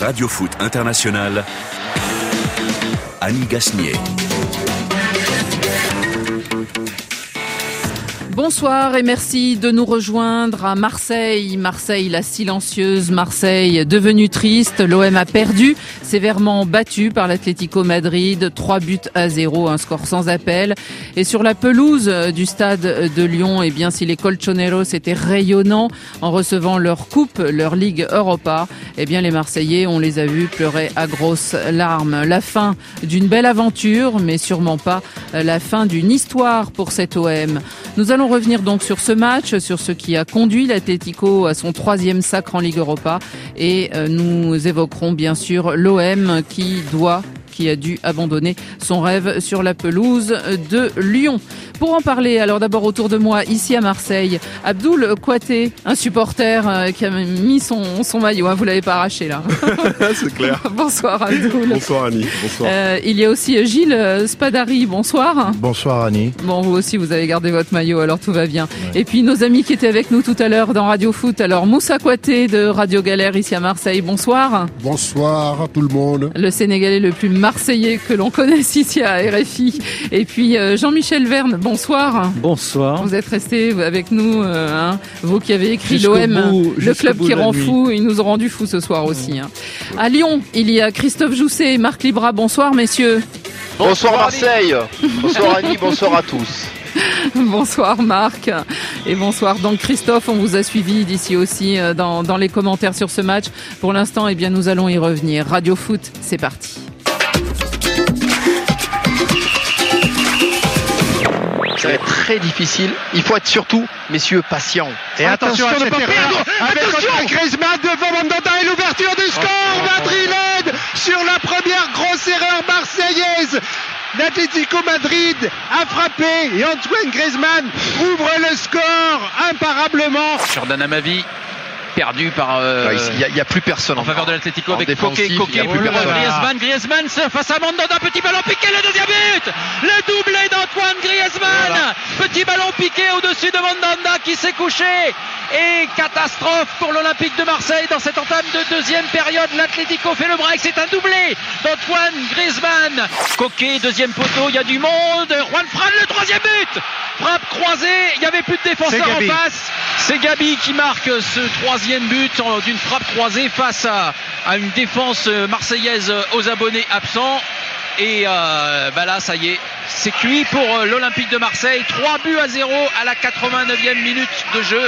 Radio Foot International, Annie Gasnier. Bonsoir et merci de nous rejoindre à Marseille. Marseille, la silencieuse Marseille devenue triste. L'OM a perdu, sévèrement battu par l'Atlético Madrid. 3-0, un score sans appel. Et sur la pelouse du stade de Lyon, eh bien, si les Colchoneros étaient rayonnants en recevant leur coupe, leur Ligue Europa, eh bien, les Marseillais, on les a vus pleurer à grosses larmes. La fin d'une belle aventure, mais sûrement pas la fin d'une histoire pour cet OM. Nous allons revenir donc sur ce match, sur ce qui a conduit l'Atlético à son 3e sacre en Ligue Europa et nous évoquerons bien sûr l'OM qui a dû abandonner son rêve sur la pelouse de Lyon. Pour en parler, alors d'abord autour de moi, ici à Marseille, Abdoul Kouaté, un supporter qui a mis son maillot, vous l'avez pas arraché là. C'est clair. Bonsoir Abdoul. Bonsoir Annie, bonsoir. Il y a aussi Gilles Spadari, bonsoir. Bonsoir Annie. Bon, vous aussi vous avez gardé votre maillot, alors tout va bien. Ouais. Et puis nos amis qui étaient avec nous tout à l'heure dans Radio Foot, alors Moussa Kouaté de Radio Galère ici à Marseille, bonsoir. Bonsoir à tout le monde. Le Sénégalais le plus marseillais que l'on connaisse ici à RFI. Et puis Jean-Michel Verne, bonsoir. Bonsoir. Vous êtes resté avec nous, vous qui avez écrit Jusqu'au l'OM, bout, le club qui de la rend nuit. fou. Ils nous ont rendu fous ce soir aussi. À Lyon, il y a Christophe Jousset et Marc Libra. Bonsoir messieurs. Bonsoir Marseille. Bonsoir Annie, bonsoir à tous. Bonsoir Marc et bonsoir donc Christophe, on vous a suivi d'ici aussi dans les commentaires sur ce match. Pour l'instant, eh bien, nous allons y revenir. Radio Foot, c'est parti. Ça va être très difficile. Il faut être surtout, messieurs, patients. Et attention à ne pas perdre. Avec Griezmann devant Mandanda et l'ouverture du score. Madrid sur la première grosse erreur marseillaise. L'Atlético Madrid a frappé et Antoine Griezmann ouvre le score imparablement. Jordan Amavi perdu par Il n'y a plus personne en faveur de l'Atlético avec défensif, Coquet il y a plus personne. Griezmann face à Mandanda, petit ballon piqué, le deuxième but, le doublé d'Antoine Griezmann, petit ballon piqué au-dessus de Mandanda qui s'est couché et catastrophe pour l'Olympique de Marseille dans cette entame de deuxième période. L'Atlético fait le break, c'est un doublé d'Antoine Griezmann. Coquet, deuxième poteau, il y a du monde, Juan Fran le troisième but, frappe croisée, il n'y avait plus de défenseur en face. C'est Gabi qui marque ce troisième but d'une frappe croisée face à une défense marseillaise aux abonnés absents. Et là, ça y est, c'est cuit pour l'Olympique de Marseille. 3-0 à la 89e minute de jeu.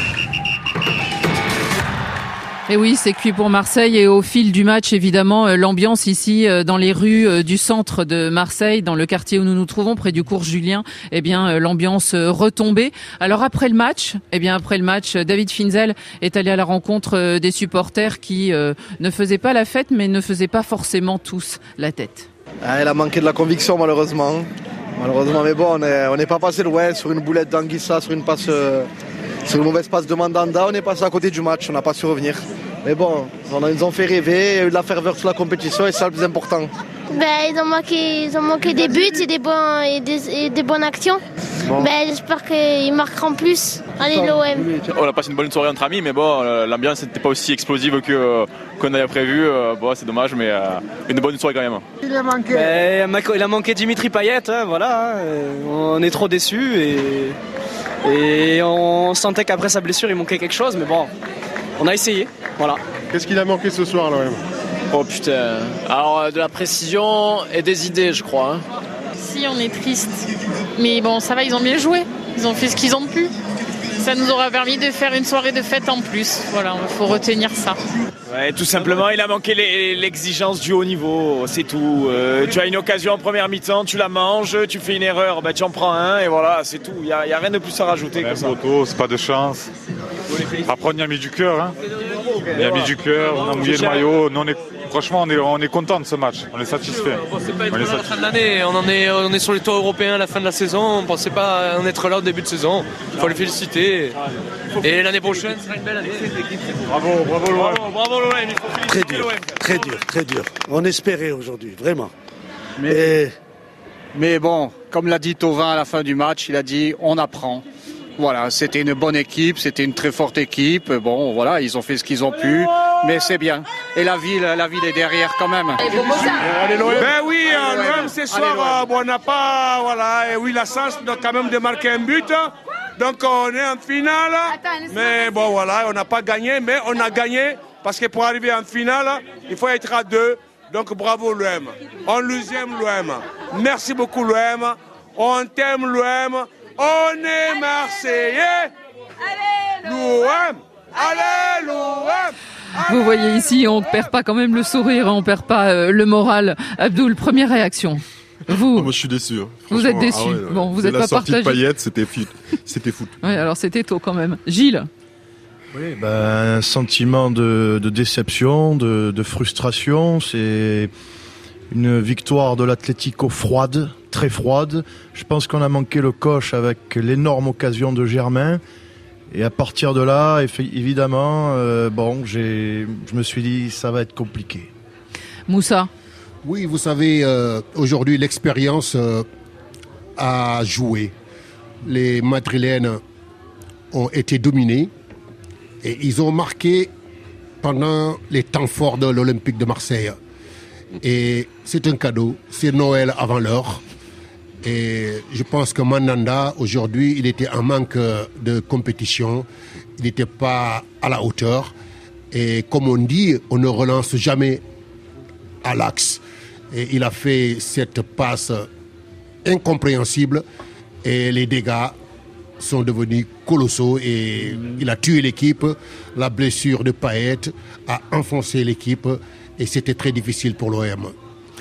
Et oui, c'est cuit pour Marseille et au fil du match, évidemment, l'ambiance ici dans les rues du centre de Marseille, dans le quartier où nous nous trouvons, près du cours Julien, eh bien l'ambiance retombée. Alors après le match, David Finzel est allé à la rencontre des supporters qui ne faisaient pas la fête, mais ne faisaient pas forcément tous la tête. Elle a manqué de la conviction malheureusement. Mais bon, on n'est pas passé loin sur une boulette d'Anguissa, sur une mauvaise passe de Mandanda. On est passé à côté du match, on n'a pas su revenir. Mais bon, ils nous ont fait rêver, il y a eu de la ferveur sur la compétition et c'est ça le plus important. Ils ont manqué des buts et des bonnes actions. Bon. J'espère qu'ils marqueront plus. Allez l'OM. On a passé une bonne soirée entre amis, mais bon, l'ambiance n'était pas aussi explosive qu'on avait prévu. C'est dommage, mais une bonne soirée quand même. Il a manqué Dimitri Payet, voilà. On est trop déçus et on sentait qu'après sa blessure il manquait quelque chose, mais bon, on a essayé, voilà. Qu'est-ce qu'il a manqué ce soir l'OM ? Oh putain, alors de la précision et des idées je crois. Si, on est triste, mais bon ça va, ils ont bien joué, ils ont fait ce qu'ils ont pu. Ça nous aura permis de faire une soirée de fête en plus, voilà, il faut retenir ça. Ouais, tout simplement, il a manqué l'exigence du haut niveau, c'est tout. Tu as une occasion en première mi-temps, tu la manges, tu fais une erreur, tu en prends un et voilà, c'est tout. Il n'y a rien de plus à rajouter que ça. C'est pas de chance. Après, on y a mis du cœur. Hein. On y a mis du cœur, on a mouillé le maillot. Nous, franchement, on est content de ce match. On est satisfait. C'est pas une fin de l'année. On est sur les toits européens à la fin de la saison. On ne pensait pas en être là au début de saison. Il faut les féliciter. Et l'année prochaine sera une belle année. Bravo l'OM. Bravo l'OM. Il faut féliciter l'OM. Très dur. On espérait aujourd'hui, vraiment. Mais bon, comme l'a dit Thauvin à la fin du match, il a dit on apprend. Voilà, c'était une bonne équipe, c'était une très forte équipe. Bon, voilà, ils ont fait ce qu'ils ont pu. mais c'est bien. Et la ville est derrière quand même. Ben oui, l'OM ce soir, on n'a pas, voilà, et oui, la chance quand même de marquer un but. Donc on est en finale, mais bon voilà, on n'a pas gagné, mais on a gagné parce que pour arriver en finale, il faut être à 2. Donc bravo l'OM, on nous aime l'OM. Merci beaucoup l'OM, on t'aime l'OM, on est Marseillais. L'OM, allez l'OM. Vous voyez ici, on ne perd pas quand même le sourire, on ne perd pas le moral. Abdoul, première réaction. Vous, moi je suis déçu. Vous êtes déçu. Bon, vous n'êtes pas partagé. La sortie de Payet, c'était fou. Oui, alors c'était tôt quand même. Gilles. Oui, un sentiment de déception, de frustration. C'est une victoire de l'Atlético froide, très froide. Je pense qu'on a manqué le coche avec l'énorme occasion de Germain. Et à partir de là, évidemment, je me suis dit ça va être compliqué. Moussa. Oui, vous savez, aujourd'hui l'expérience a joué. Les Madrilènes ont été dominés et ils ont marqué pendant les temps forts de l'Olympique de Marseille. Et c'est un cadeau, c'est Noël avant l'heure. Et je pense que Mandanda, aujourd'hui, il était en manque de compétition. Il n'était pas à la hauteur. Et comme on dit, on ne relance jamais à l'axe. Et il a fait cette passe incompréhensible. Et les dégâts sont devenus colossaux. Et il a tué l'équipe. La blessure de Payet a enfoncé l'équipe. Et c'était très difficile pour l'OM.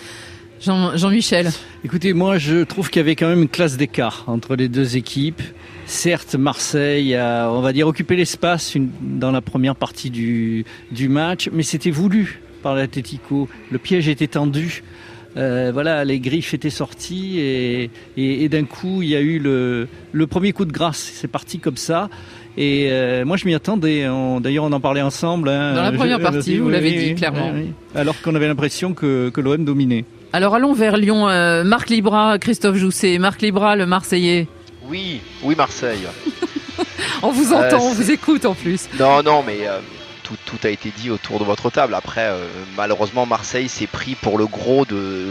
Jean-Michel. Écoutez, moi je trouve qu'il y avait quand même une classe d'écart entre les deux équipes. Certes, Marseille a, on va dire, occupé l'espace dans la première partie du match, mais c'était voulu par l'Atlético. Le piège était tendu. Les griffes étaient sorties et d'un coup il y a eu le premier coup de grâce. C'est parti comme ça. Et moi je m'y attendais. D'ailleurs on en parlait ensemble. Dans la première partie, vous l'avez dit clairement. Oui. Alors qu'on avait l'impression que l'OM dominait. Alors allons vers Lyon. Marc Libra, Christophe Jousset. Marc Libra, le Marseillais. Oui, Marseille. On vous entend, on vous écoute en plus. Non, mais tout a été dit autour de votre table. Après, malheureusement, Marseille s'est pris pour le gros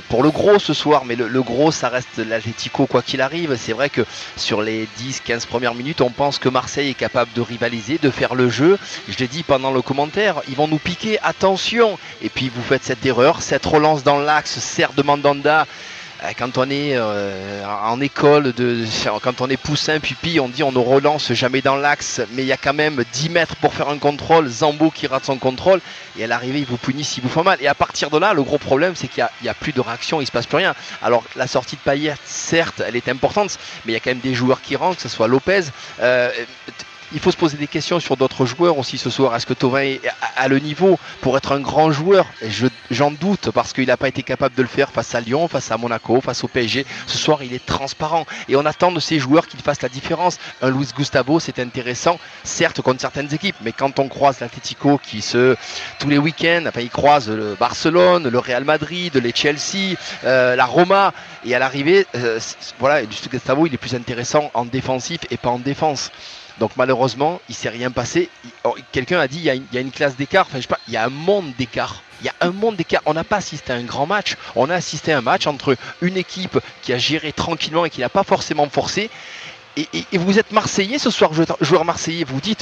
ce soir. Mais le gros, ça reste l'Atlético quoi qu'il arrive. C'est vrai que sur les 10-15 premières minutes, on pense que Marseille est capable de rivaliser, de faire le jeu. Je l'ai dit pendant le commentaire, ils vont nous piquer, attention. Et puis vous faites cette erreur, cette relance dans l'axe, serre de Mandanda. Quand on est en école, quand on est poussin, pupille, on dit on ne relance jamais dans l'axe, mais il y a quand même 10 mètres pour faire un contrôle, Zambo qui rate son contrôle, et à l'arrivée il vous punissent, il vous fait mal. Et à partir de là, le gros problème c'est qu'il n'y a plus de réaction, il ne se passe plus rien. Alors la sortie de Payet, certes, elle est importante, mais il y a quand même des joueurs qui rentrent, que ce soit Lopez. Il faut se poser des questions sur d'autres joueurs aussi ce soir. Est-ce que Thauvin a le niveau pour être un grand joueur? J'en doute parce qu'il n'a pas été capable de le faire face à Lyon, face à Monaco, face au PSG. Ce soir, il est transparent et on attend de ces joueurs qu'ils fassent la différence. Un Luis Gustavo, c'est intéressant, certes contre certaines équipes, mais quand on croise l'Atlético qui tous les week-ends, il croise le Barcelone, le Real Madrid, les Chelsea, la Roma, et à l'arrivée, Luis Gustavo, il est plus intéressant en défensif et pas en défense. Donc malheureusement, il ne s'est rien passé. Quelqu'un a dit il y a une classe d'écart. Enfin, je sais pas, il y a un monde d'écart. On n'a pas assisté à un grand match. On a assisté à un match entre une équipe qui a géré tranquillement et qui n'a pas forcément forcé. Et vous êtes Marseillais ce soir, joueur marseillais. Vous dites,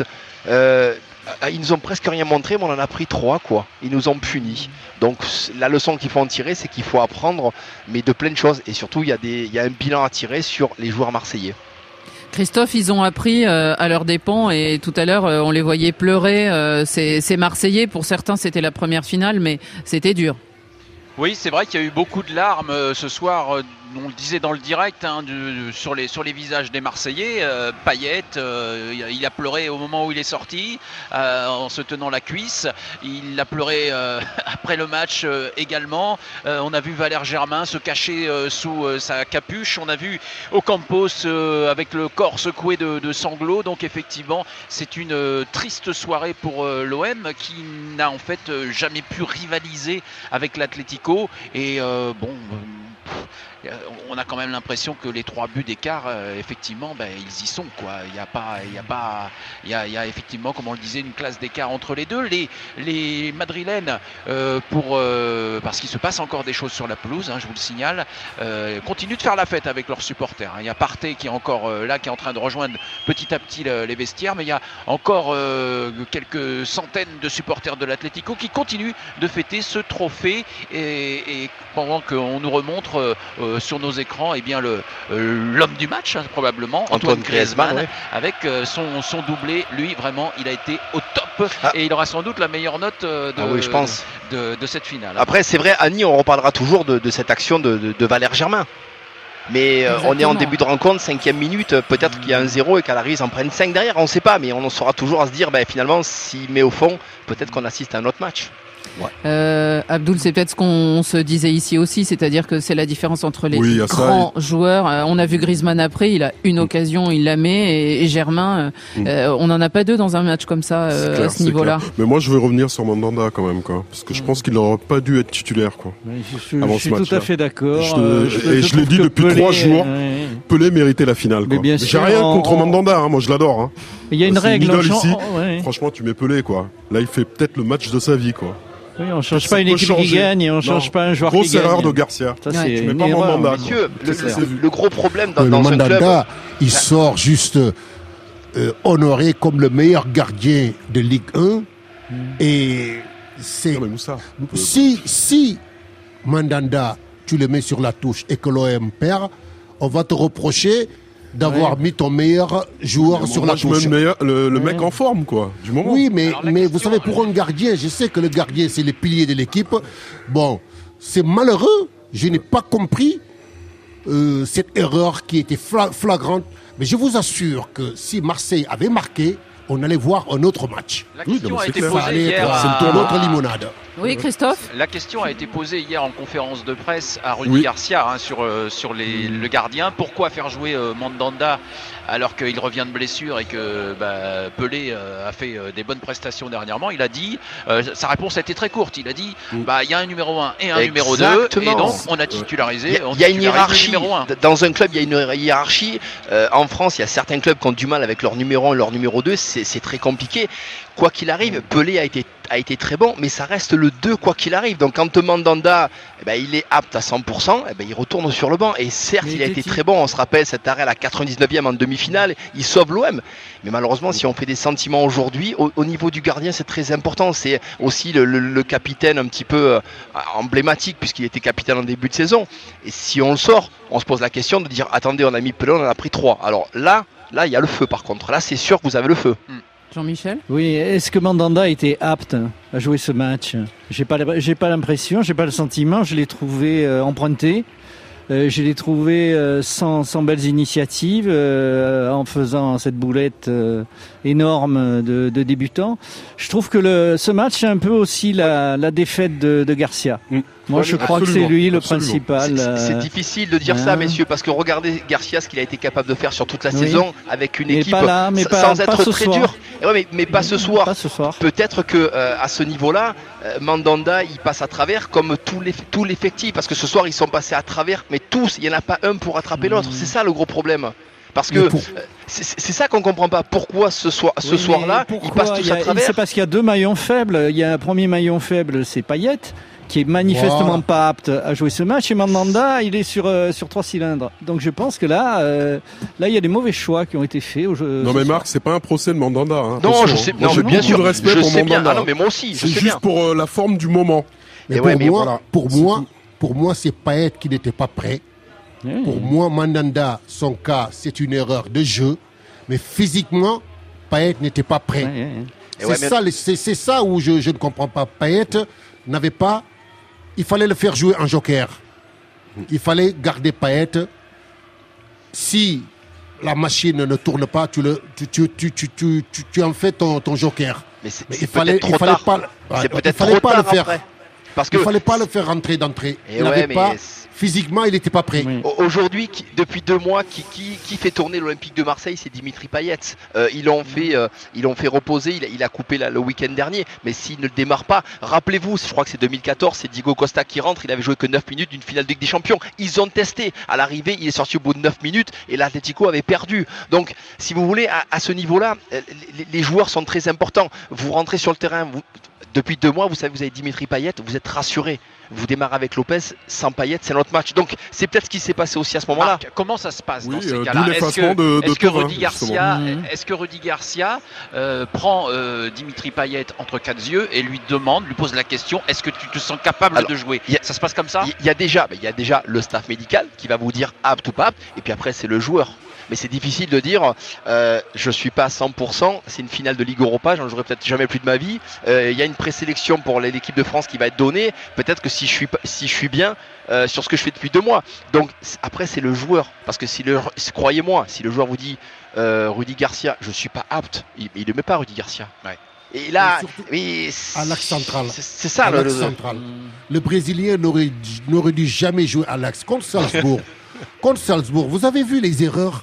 ils nous ont presque rien montré, mais on en a pris 3, quoi. Ils nous ont punis. Donc la leçon qu'il faut en tirer, c'est qu'il faut apprendre, mais de plein de choses. Et surtout, il y a un bilan à tirer sur les joueurs marseillais. Christophe, ils ont appris à leurs dépens et tout à l'heure on les voyait pleurer. Ces Marseillais, pour certains c'était la première finale, mais c'était dur. Oui, c'est vrai qu'il y a eu beaucoup de larmes ce soir. On le disait dans le direct sur les visages des Marseillais. Payet, il a pleuré au moment où il est sorti en se tenant la cuisse. Il a pleuré après le match également. On a vu Valère Germain se cacher sous sa capuche. On a vu Ocampos avec le corps secoué de sanglots. Donc effectivement, c'est une triste soirée pour l'OM qui n'a en fait jamais pu rivaliser avec l'Atlético. Et on a quand même l'impression que les 3 buts d'écart, effectivement, ils y sont, quoi. Il y a effectivement, comme on le disait, une classe d'écart entre les deux. Les Madrilènes, parce qu'il se passe encore des choses sur la pelouse, je vous le signale, continuent de faire la fête avec leurs supporters. Il y a Partey qui est encore là, qui est en train de rejoindre petit à petit les vestiaires, mais il y a encore quelques centaines de supporters de l'Atlético qui continuent de fêter ce trophée et pendant qu'on nous remontre sur nos écrans l'homme du match, probablement Antoine Griezmann, ouais. Avec son doublé. Lui, vraiment, il a été au top et il aura sans doute la meilleure note je pense. de cette finale. Après, c'est vrai, Annie, on reparlera toujours de cette action de Valère Germain. Mais on est en début de rencontre, 5e minute, peut-être qu'il y a un 0 et qu'Alaris en prenne 5 derrière, on ne sait pas, mais on saura toujours à se dire, finalement, s'il met au fond, peut-être qu'on assiste à un autre match. Ouais. Abdoul, c'est peut-être ce qu'on se disait ici aussi, c'est-à-dire que c'est la différence entre les grands joueurs. On a vu Griezmann après, il a une occasion, il la met, et Germain, on n'en a pas deux dans un match comme ça, à ce niveau-là. Clair. Mais moi, je veux revenir sur Mandanda quand même, quoi, parce que je pense qu'il n'aurait pas dû être titulaire, quoi. Je suis tout à fait d'accord. Je l'ai dit depuis 3 jours. Pelé méritait la finale, quoi. J'ai rien contre Mandanda, moi je l'adore. Il y a une règle ici. Franchement, tu mets Pelé, quoi. Là, il fait peut-être le match de sa vie, quoi. Oui, on change pas une équipe qui gagne et on change pas un joueur qui gagne. Grosse erreur de Garcia. Ça, c'est tu mets pas Mandanda. Monsieur, le gros problème dans ce club, il sort juste honoré comme le meilleur gardien de Ligue 1 et c'est si Mandanda tu le mets sur la touche et que l'OM perd, on va te reprocher d'avoir mis ton meilleur joueur sur la touche. Le mec en forme, quoi, du moment. Oui, mais vous savez, pour un gardien, je sais que le gardien, c'est le pilier de l'équipe. Bon, c'est malheureux. Je n'ai pas compris cette erreur qui était flagrante. Mais je vous assure que si Marseille avait marqué, on allait voir un autre match. La question a été posée hier c'est une autre limonade. Oui, Christophe. La question a été posée hier en conférence de presse à Rudy Garcia sur le gardien. Pourquoi faire jouer Mandanda alors qu'il revient de blessure et que Pelé a fait des bonnes prestations dernièrement? Il a dit, sa réponse a été très courte, il a dit il y a un numéro 1 et un numéro 2 et donc on a titularisé. Il y a une hiérarchie. Dans un club, il y a une hiérarchie. En France, il y a certains clubs qui ont du mal avec leur numéro 1 et leur numéro 2. C'est très compliqué. Quoi qu'il arrive, Pelé a été très bon, mais ça reste le 2 quoi qu'il arrive. Donc quand Mandanda, il est apte à 100%, il retourne sur le banc. Et certes, il a été très bon. On se rappelle cet arrêt à la 99e en demi-finale. Il sauve l'OM. Mais malheureusement, si on fait des sentiments aujourd'hui, au niveau du gardien, c'est très important. C'est aussi le capitaine un petit peu emblématique puisqu'il était capitaine en début de saison. Et si on le sort, on se pose la question de dire attendez, on a mis Pelé, on en a pris 3. Alors là, il y a le feu par contre. Là, c'est sûr que vous avez le feu. Jean-Michel ? Oui, est-ce que Mandanda était apte à jouer ce match ? J'ai pas l'impression, j'ai pas le sentiment, je l'ai trouvé emprunté. Je l'ai trouvé sans belles initiatives, en faisant cette boulette énorme de débutant. Je trouve que ce match c'est un peu aussi la défaite de Garcia. Moi, je crois que c'est lui le principal. C'est difficile de dire ça, messieurs, parce que regardez Garcia, ce qu'il a été capable de faire sur toute la saison avec une équipe sans être très dur. Mais pas ce soir. Peut-être que à ce niveau-là, Mandanda, il passe à travers comme tout l'effectif, parce que ce soir ils sont passés à travers, mais tous, il n'y en a pas un pour attraper l'autre. C'est ça le gros problème. Parce que c'est ça qu'on comprend pas. Pourquoi ce soir-là, ils passent tous à travers? C'est parce qu'il y a 2 maillons faibles. Il y a un premier maillon faible, c'est Payet, qui est manifestement pas apte à jouer ce match, et Mandanda, il est sur 3 cylindres. Donc je pense que là, il y a des mauvais choix qui ont été faits. Non mais Marc, c'est pas un procès de Mandanda. Non, je sais. Moi, j'ai bien sûr. De respect pour Mandanda. Ah non, mais moi aussi. C'est juste pour la forme du moment. Mais pour moi, c'est Payet qui n'était pas prêt. Pour moi, Mandanda, son cas, c'est une erreur de jeu, mais physiquement, Payet n'était pas prêt. C'est ça où je ne comprends pas. Payet n'avait pas. Il fallait le faire jouer en joker. Il fallait garder Payet. Si la machine ne tourne pas, tu en fais ton joker. Mais il fallait pas le faire. Parce que il fallait pas le faire rentrer d'entrée. Physiquement, il n'était pas prêt. Oui. Aujourd'hui, depuis 2 mois, qui fait tourner l'Olympique de Marseille, c'est Dimitri Payet. Ils l'ont fait reposer. Il a coupé le week-end dernier. Mais s'il ne le démarre pas, rappelez-vous, je crois que c'est 2014, c'est Diego Costa qui rentre. Il avait joué que 9 minutes d'une finale de Ligue des Champions. Ils ont testé. À l'arrivée, il est sorti au bout de 9 minutes et l'Atlético avait perdu. Donc, si vous voulez, à ce niveau-là, les joueurs sont très importants. Vous rentrez sur le terrain. Depuis 2 mois, vous savez, vous avez Dimitri Payet, vous êtes rassuré. Vous démarrez avec Lopez, sans Payet, c'est notre match. Donc c'est peut-être ce qui s'est passé aussi à ce moment-là. Marc, comment ça se passe dans ces cas-là? Est-ce que Rudy Garcia prend Dimitri Payet entre 4 yeux et lui pose la question, est-ce que tu te sens capable de jouer? Ça se passe comme ça? Il y a déjà le staff médical qui va vous dire apte ou pas apte, et puis après c'est le joueur. Mais c'est difficile de dire je suis pas à 100%, c'est une finale de Ligue Europa, j'en jouerai peut-être jamais plus de ma vie. Il y a une présélection pour l'équipe de France qui va être donnée, peut-être que si je suis bien sur ce que je fais depuis 2 mois. Donc après c'est le joueur, parce que croyez-moi, si le joueur vous dit Rudy Garcia, je suis pas apte, il ne met pas Rudy Garcia. Ouais. Et là, à l'axe central. C'est ça l'axe central. Le Brésilien n'aurait dû jamais jouer à l'axe contre Salzbourg. Contre Salzbourg, vous avez vu les erreurs?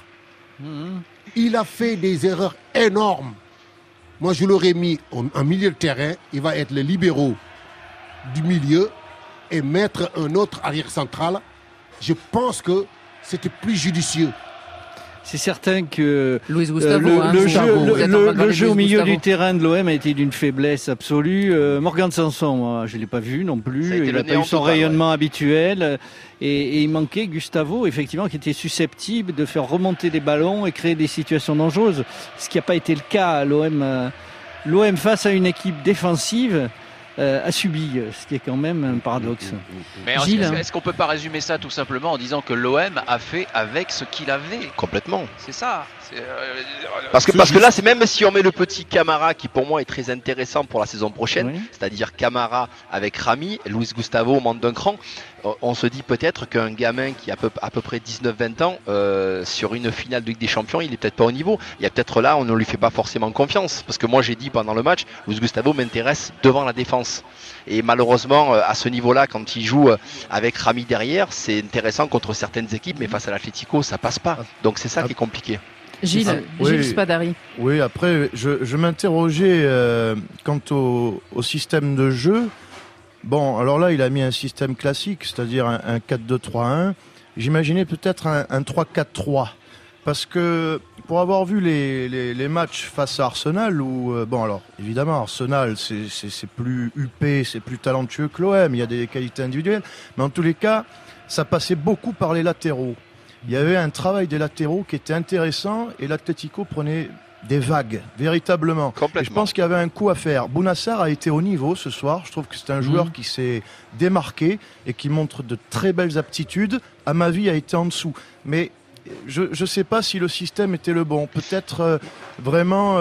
Il a fait des erreurs énormes. Moi, je l'aurais mis en milieu de terrain. Il va être le libéraux du milieu et mettre un autre arrière central. Je pense que c'était plus judicieux. C'est certain que Luis Gustavo, le jeu au milieu du terrain de l'OM a été d'une faiblesse absolue. Morgan Sanson, moi, je ne l'ai pas vu non plus. Il n'a pas eu son rayonnement habituel. Et il manquait Gustavo, effectivement, qui était susceptible de faire remonter des ballons et créer des situations dangereuses. Ce qui n'a pas été le cas à l'OM. L'OM, face à une équipe défensive, a subi, ce qui est quand même un paradoxe. Mais est-ce qu'on peut pas résumer ça tout simplement en disant que l'OM a fait avec ce qu'il avait? Complètement. C'est ça. Parce que là, c'est même si on met le petit Camara qui pour moi est très intéressant pour la saison prochaine, c'est-à-dire Camara avec Rami, Luis Gustavo monte d'un cran, on se dit peut-être qu'un gamin qui a à peu près 19-20 ans sur une finale de Ligue des Champions, il est peut-être pas au niveau. Il y a peut-être là, on ne lui fait pas forcément confiance. Parce que moi j'ai dit pendant le match, Luis Gustavo m'intéresse devant la défense. Et malheureusement, à ce niveau-là, quand il joue avec Rami derrière, c'est intéressant contre certaines équipes, mais face à l'Atlético, ça passe pas. Donc c'est ça qui est compliqué. Gilles Spadari. Oui, après, je m'interrogeais quant au système de jeu. Bon, alors là, il a mis un système classique, c'est-à-dire un 4-2-3-1. J'imaginais peut-être un 3-4-3. Parce que, pour avoir vu les matchs face à Arsenal, où, bon, alors, évidemment, Arsenal, c'est plus huppé, c'est plus talentueux que l'OM, il y a des qualités individuelles, mais en tous les cas, ça passait beaucoup par les latéraux. Il y avait un travail des latéraux qui était intéressant et l'Atlético prenait des vagues, véritablement. Et je pense qu'il y avait un coup à faire. Bounassar a été au niveau ce soir. Je trouve que c'est un joueur qui s'est démarqué et qui montre de très belles aptitudes. À ma vie, a été en dessous. Mais je ne sais pas si le système était le bon. Peut-être vraiment...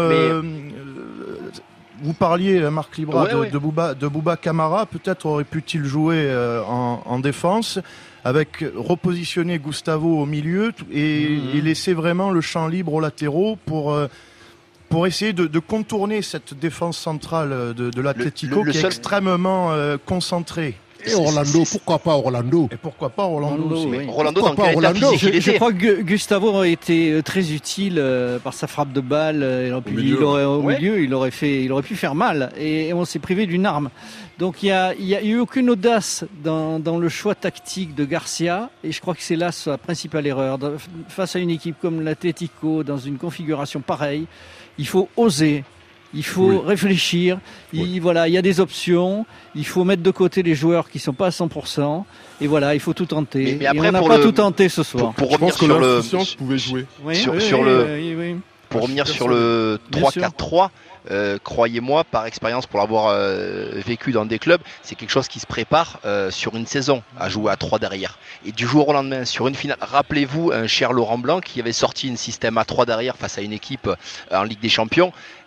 vous parliez, Marc Libra, de Bouba Camara. Peut-être aurait-il jouer en défense avec repositionner Gustavo au milieu et laisser vraiment le champ libre aux latéraux pour essayer de contourner cette défense centrale de l'Atlético qui est extrêmement concentrée. Et Orlando, pourquoi pas Orlando? Et pourquoi pas Orlando aussi? Je crois que Gustavo aurait été très utile par sa frappe de balle. Au milieu, il aurait pu faire mal. Et on s'est privé d'une arme. Donc il y a eu aucune audace dans le choix tactique de Garcia. Et je crois que c'est là sa principale erreur. Face à une équipe comme l'Atlético, dans une configuration pareille, il faut oser. Il faut réfléchir. Il y a des options. Il faut mettre de côté les joueurs qui sont pas à 100%. Et voilà, il faut tout tenter. Mais après, on n'a pas tout tenté ce soir. Pour revenir sur l'insouciance pouvait jouer. Pour revenir sur le 3-4-3. Croyez-moi, par expérience, pour l'avoir vécu dans des clubs, c'est quelque chose qui se prépare sur une saison à jouer à 3 derrière. Et du jour au lendemain, sur une finale, rappelez-vous un cher Laurent Blanc qui avait sorti un système à 3 derrière face à une équipe en Ligue des Champions.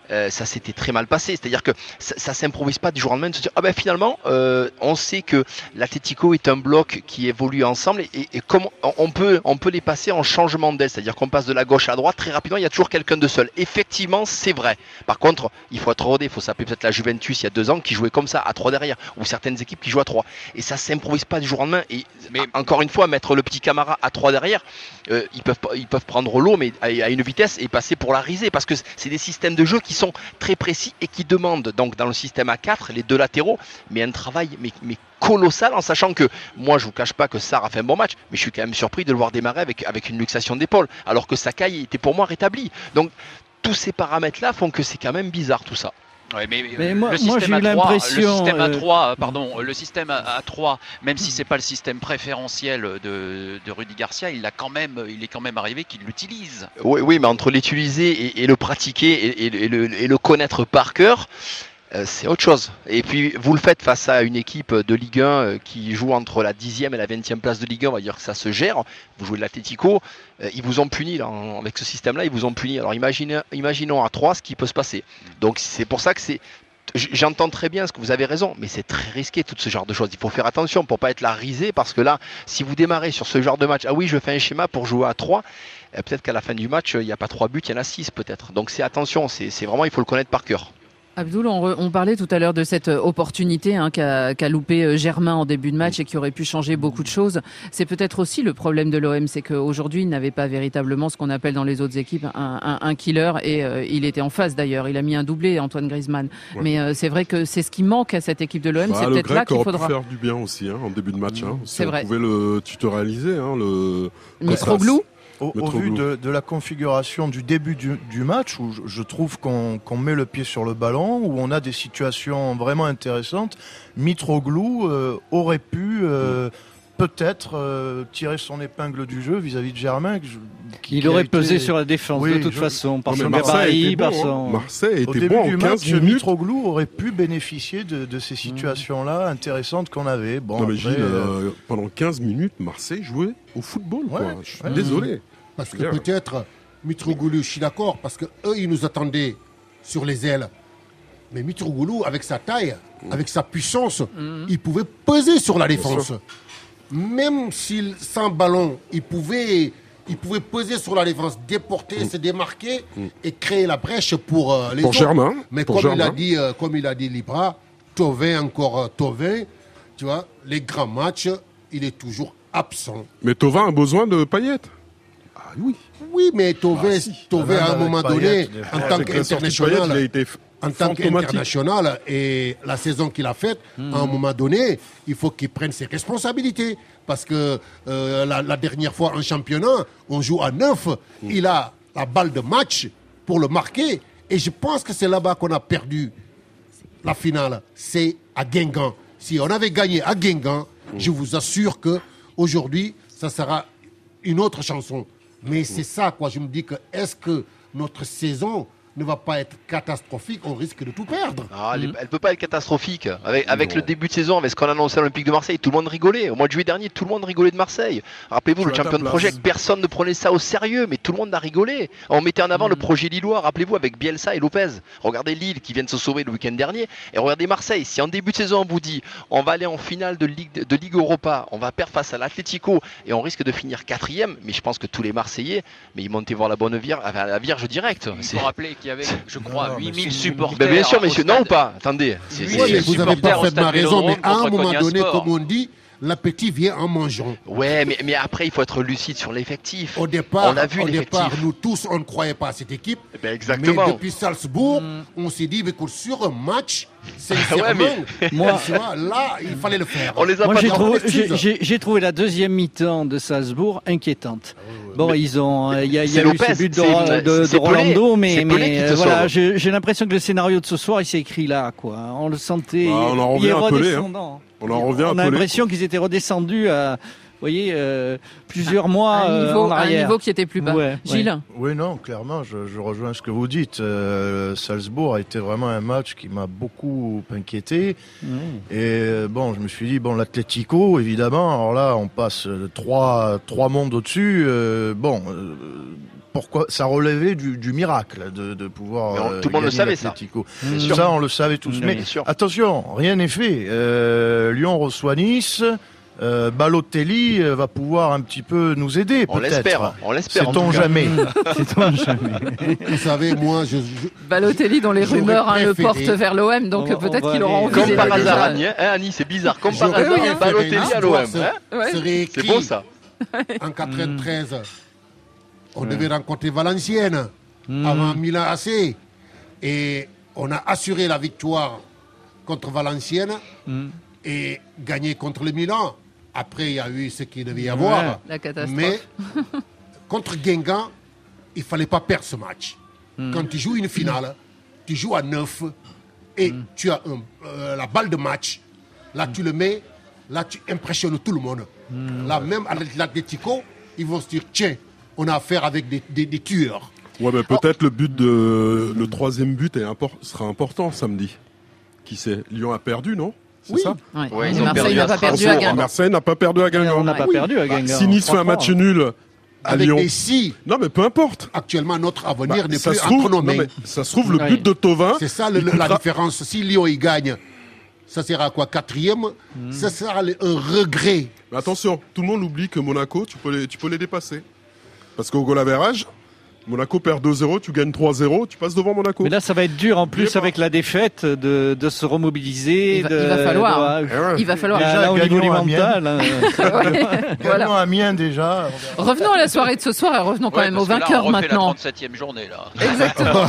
ça s'était très mal passé. C'est-à-dire que ça s'improvise pas du jour au lendemain de se dire finalement on sait que l'Atlético est un bloc qui évolue ensemble et comme on peut les passer en changement d'aile, c'est-à-dire qu'on passe de la gauche à la droite très rapidement, il y a toujours quelqu'un de seul. Effectivement, c'est vrai. Par contre, il faut être rodé, il faut s'appeler peut-être la Juventus il y a 2 ans qui jouait comme ça à 3 derrière, ou certaines équipes qui jouent à 3. Et ça s'improvise pas du jour au lendemain. Mais encore une fois, mettre le petit Camara à 3 derrière, ils peuvent prendre l'eau mais à une vitesse et passer pour la risée, parce que c'est des systèmes de jeu qui sont très précis et qui demandent donc dans le système à 4 les 2 latéraux mais un travail mais colossal, en sachant que moi je vous cache pas que Sarr a fait un bon match, mais je suis quand même surpris de le voir démarrer avec une luxation d'épaule alors que Sakai était pour moi rétabli. Donc tous ces paramètres là font que c'est quand même bizarre tout ça. Ouais, mais moi j'ai eu l'impression. Le système à 3, même si c'est pas le système préférentiel de Rudy Garcia, il est quand même arrivé qu'il l'utilise. Oui, mais entre l'utiliser et le pratiquer et le connaître par cœur, c'est autre chose. Et puis vous le faites face à une équipe de Ligue 1 qui joue entre la 10e et la 20e place de Ligue 1, on va dire que ça se gère. Vous jouez de l'Atlético, ils vous ont puni là, avec ce système-là, ils vous ont puni. Alors imaginons à 3 ce qui peut se passer. Donc c'est pour ça que j'entends très bien ce que vous avez raison, mais c'est très risqué tout ce genre de choses. Il faut faire attention pour pas être la risée, parce que là, si vous démarrez sur ce genre de match, je fais un schéma pour jouer à 3, peut-être qu'à la fin du match, il n'y a pas 3 buts, il y en a 6 peut-être. Donc c'est attention, c'est vraiment, il faut le connaître par cœur. Abdoul, on parlait tout à l'heure de cette opportunité qu'a loupé Germain en début de match et qui aurait pu changer beaucoup de choses. C'est peut-être aussi le problème de l'OM, c'est qu'aujourd'hui, il n'avait pas véritablement ce qu'on appelle dans les autres équipes un killer, et il était en face d'ailleurs. Il a mis un doublé, Antoine Griezmann. Ouais. Mais c'est vrai que c'est ce qui manque à cette équipe de l'OM. C'est peut-être là qu'il faudra faire du bien aussi en début de match. C'est vrai. On pouvait le tutorialiser. Mitroglou. Au vu de la configuration du début du match, où je trouve qu'on met le pied sur le ballon, où on a des situations vraiment intéressantes, Mitroglou aurait pu peut-être tirer son épingle du jeu vis-à-vis de Germain. Il aurait pesé sur la défense de toute façon, par son gabarit, par son... Marseille était au début bon du en 15 match, minutes. Mitroglou aurait pu bénéficier de ces situations-là intéressantes qu'on avait. Bon, non mais Gilles, pendant 15 minutes, Marseille jouait au football. Je suis désolé. Parce que peut-être, Mitroglou, je suis d'accord, parce qu'eux, ils nous attendaient sur les ailes. Mais Mitroglou, avec sa taille, avec sa puissance, il pouvait peser sur la défense. Même s'il, sans ballon, il pouvait peser sur la défense, déporter, se démarquer et créer la brèche pour les autres. Germain. Mais comme il a dit Libra, Thauvin, tu vois, les grands matchs, il est toujours absent. Mais Thauvin a besoin de Payet. Oui, mais Thauvin, à un moment donné, en tant qu'international, et la saison qu'il a faite, à un moment donné, il faut qu'il prenne ses responsabilités. Parce que la dernière fois en championnat, on joue à 9, il a la balle de match pour le marquer. Et je pense que c'est là-bas qu'on a perdu la finale. C'est à Guingamp. Si on avait gagné à Guingamp, je vous assure qu'aujourd'hui, ça sera une autre chanson. Mais c'est ça, quoi. Je me dis que est-ce que notre saison ne va pas être catastrophique, on risque de tout perdre. Elle peut pas être catastrophique. Avec le début de saison, avec ce qu'on a annoncé à l'Olympique de Marseille, tout le monde rigolait. Au mois de juillet dernier, tout le monde rigolait de Marseille. Rappelez-vous, le Champions Project, personne ne prenait ça au sérieux, mais tout le monde a rigolé. On mettait en avant le projet lillois, rappelez-vous, avec Bielsa et Lopez. Regardez Lille qui vient de se sauver le week-end dernier, et regardez Marseille. Si en début de saison, on vous dit, on va aller en finale de Ligue Europa, on va perdre face à l'Atlético, et on risque de finir 4e, mais je pense que tous les Marseillais, mais ils montaient voir la bonne vierge, la Vierge directe. Il faut rappeler qu'il y avait, je crois, 8000 supporters. Bien sûr, messieurs, non ou pas? Attendez. Vous avez parfaitement raison, mais à un moment donné, comme on dit, l'appétit vient en mangeant. Ouais, mais après, il faut être lucide sur l'effectif. Au départ, on a vu nous tous, on ne croyait pas à cette équipe. Exactement. Mais depuis Salzbourg, on s'est dit, écoute, sur un match, sincèrement, moi, là, il fallait le faire. J'ai trouvé la deuxième mi-temps de Salzbourg inquiétante. Bon, il y a eu ce but de Rolando, mais voilà, j'ai l'impression que le scénario de ce soir, il s'est écrit là, quoi. On le sentait. On en revient à Pelé. On a l'impression qu'ils étaient redescendus à, vous voyez, plusieurs mois en arrière. À un niveau qui était plus bas. Gilles. Oui, non, clairement, je rejoins ce que vous dites. Salzbourg a été vraiment un match qui m'a beaucoup inquiété. Et bon, je me suis dit, l'Atlético, évidemment, alors là, on passe trois mondes au-dessus. pourquoi ça relevait du miracle de pouvoir. Tout le monde le savait, ça. Ça, on le savait tous. Mais attention, rien n'est fait. Lyon reçoit Nice. Balotelli va pouvoir un petit peu nous aider, peut-être. On l'espère. Sait-on jamais. Vous savez, moi, Balotelli, dont les rumeurs le portent vers l'OM, donc peut-être qu'il aura envie. Comme par hasard, Annie, c'est bizarre. Comme par hasard, Balotelli à l'OM. C'est beau ça. En 93, on devait rencontrer Valenciennes avant Milan AC, et on a assuré la victoire contre Valenciennes et gagné contre le Milan. Après, il y a eu ce qu'il devait y avoir. La catastrophe. Mais contre Guingamp, il ne fallait pas perdre ce match. Quand tu joues une finale, tu joues à 9 et tu as la balle de match. Là, tu le mets, là, tu impressionnes tout le monde. Là, même à l'Atlético, ils vont se dire, tiens, on a affaire avec des tueurs. Ouais, mais peut-être le troisième but sera important samedi. Qui sait? Lyon a perdu, non? C'est ça? Ouais, Marseille n'a pas perdu à Guingamp. Marseille n'a pas perdu à Guingamp. On n'a pas perdu à Guingamp. Si Nice fait un match nul à avec Lyon. Des si. Non, mais peu importe. Actuellement, notre avenir n'est plus entre nos mains. Ça se trouve, le but de Thauvin. C'est ça la différence. Si Lyon y gagne, ça sera quoi? 4e? Ça sera un regret. Mais attention, tout le monde oublie que Monaco, tu peux les dépasser. Parce qu'au goal average, Monaco perd 2-0, tu gagnes 3-0, tu passes devant Monaco. Mais là, ça va être dur en plus avec la défaite de se remobiliser. Il va falloir. Il va falloir. Là, au niveau du mental. Gagnons à Amiens déjà. Revenons à la soirée de ce soir et revenons quand même au vainqueur maintenant. La 37e journée là. Exactement.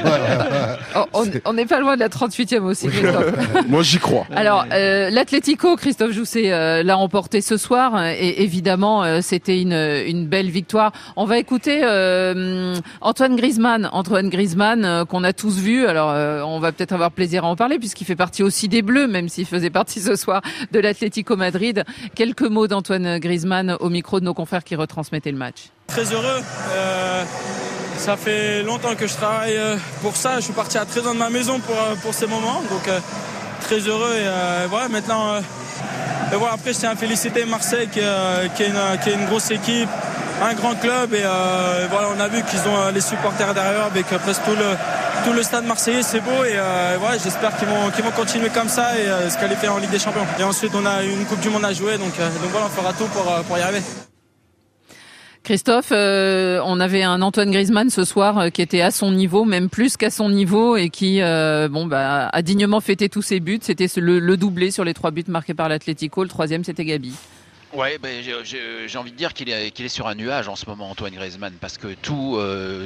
On n'est pas loin de la 38e aussi, Christophe. Moi, j'y crois. Alors, l'Atlético, Christophe Jousset, l'a emporté ce soir et évidemment, c'était une belle victoire. On va écouter Antoine Griezmann, qu'on a tous vu. Alors, on va peut-être avoir plaisir à en parler puisqu'il fait partie aussi des Bleus, même s'il faisait partie ce soir de l'Atlético Madrid. Quelques mots d'Antoine Griezmann au micro de nos confrères qui retransmettaient le match. Très heureux. Ça fait longtemps que je travaille pour ça. Je suis parti à 13 ans de ma maison pour ces moments. Donc, très heureux. Et voilà, maintenant, voilà, après, je tiens à féliciter Marseille qui est une grosse équipe. Un grand club et voilà, on a vu qu'ils ont les supporters derrière avec presque tout le stade marseillais, c'est beau et voilà, j'espère qu'ils vont continuer comme ça et se qualifier en Ligue des Champions. Et ensuite on a une Coupe du Monde à jouer donc voilà, on fera tout pour y arriver. Christophe, on avait un Antoine Griezmann ce soir qui était à son niveau, même plus qu'à son niveau et qui a dignement fêté tous ses buts. C'était le doublé sur les 3 buts marqués par l'Atlético. Le 3e, c'était Gabi. Ouais, j'ai envie de dire qu'il est sur un nuage en ce moment, Antoine Griezmann, parce que tout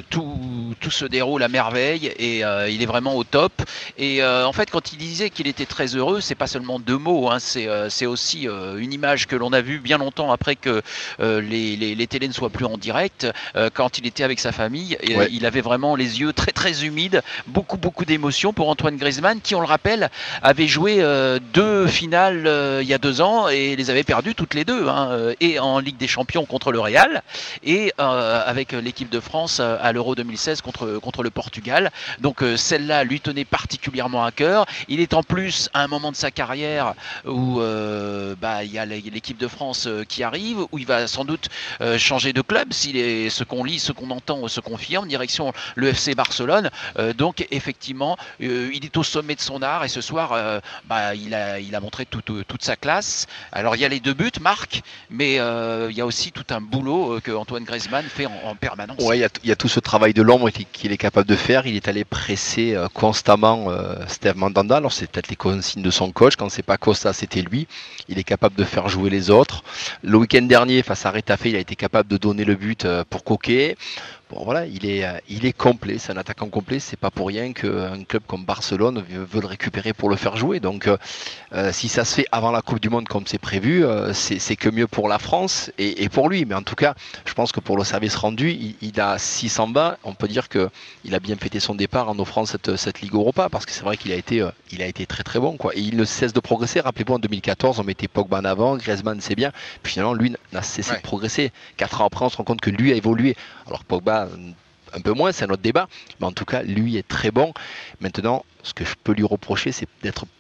se déroule à merveille et il est vraiment au top. Et en fait, quand il disait qu'il était très heureux, c'est pas seulement 2 mots, hein, c'est aussi une image que l'on a vue bien longtemps après que les télés ne soient plus en direct. Quand il était avec sa famille, il avait vraiment les yeux très très humides, beaucoup d'émotions pour Antoine Griezmann, qui, on le rappelle, avait joué 2 finales il y a 2 ans et les avait perdues toutes les 2. Et en Ligue des Champions contre le Real et avec l'équipe de France à l'Euro 2016 contre le Portugal. Donc celle-là lui tenait particulièrement à cœur. Il est en plus à un moment de sa carrière où il y a l'équipe de France qui arrive, où il va sans doute changer de club si ce qu'on lit, ce qu'on entend se confirme, direction le FC Barcelone. Donc effectivement, il est au sommet de son art et ce soir il a montré toute sa classe. Alors il y a les 2 buts, Marc, mais il y a aussi tout un boulot que Antoine Griezmann fait en permanence. Ouais, il y a tout ce travail de l'ombre qu'il est capable de faire. Il est allé presser constamment Steve Mandanda. Alors c'est peut-être les consignes de son coach. Quand c'est pas Costa, c'était lui. Il est capable de faire jouer les autres. Le week-end dernier, face à Retafe, il a été capable de donner le but pour Coquet. Bon voilà, il est complet, c'est un attaquant complet, c'est pas pour rien qu'un club comme Barcelone veut le récupérer pour le faire jouer. Donc si ça se fait avant la Coupe du Monde comme c'est prévu, c'est que mieux pour la France et pour lui. Mais en tout cas, je pense que pour le service rendu, il a 600 bas. On peut dire qu'il a bien fêté son départ en offrant cette Ligue Europa, parce que c'est vrai qu'il a été très très bon, quoi. Et il ne cesse de progresser. Rappelez-vous, en 2014, on mettait Pogba en avant, Griezmann c'est bien, puis finalement lui n'a cessé de progresser. 4 ans après, on se rend compte que lui a évolué. Alors Pogba un peu moins, c'est un autre débat, mais en tout cas lui est très bon. Maintenant, ce que je peux lui reprocher, c'est d'être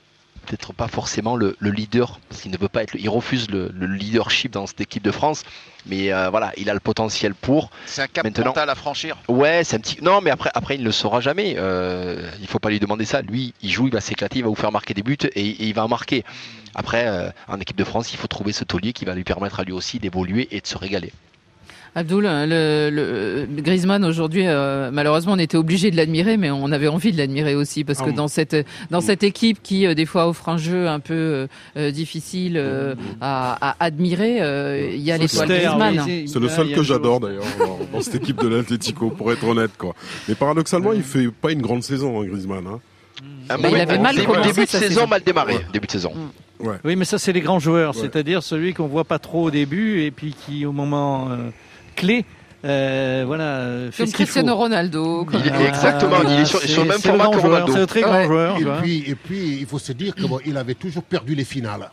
peut-être pas forcément le leader, parce qu'il ne veut pas être, il refuse le leadership dans cette équipe de France. Mais voilà, il a le potentiel pour. C'est un cap maintenant mental à franchir. Ouais, c'est un petit. Non, mais après il ne le saura jamais. Il faut pas lui demander ça. Lui, il joue, il va s'éclater, il va vous faire marquer des buts et il va en marquer. Après, en équipe de France, il faut trouver ce taulier qui va lui permettre à lui aussi d'évoluer et de se régaler. Abdoul, le Griezmann aujourd'hui, malheureusement, on était obligé de l'admirer, mais on avait envie de l'admirer aussi parce que dans cette équipe qui des fois offre un jeu un peu difficile à admirer, il y a l'étoile Griezmann. C'est le seul que j'adore d'ailleurs dans cette équipe de l'Atlético, pour être honnête, quoi. Mais paradoxalement, il fait pas une grande saison, Griezmann. Il avait mal commencé début de saison, mal démarré. Début de saison. Ouais. Oui, mais ça c'est les grands joueurs, c'est-à-dire celui qu'on voit pas trop au début et puis qui au moment clé, voilà, fait comme Cristiano Ronaldo. Exactement, il est sur le même format que Ronaldo. C'est un très grand joueur. Et puis, il faut se dire qu'il avait toujours perdu les finales.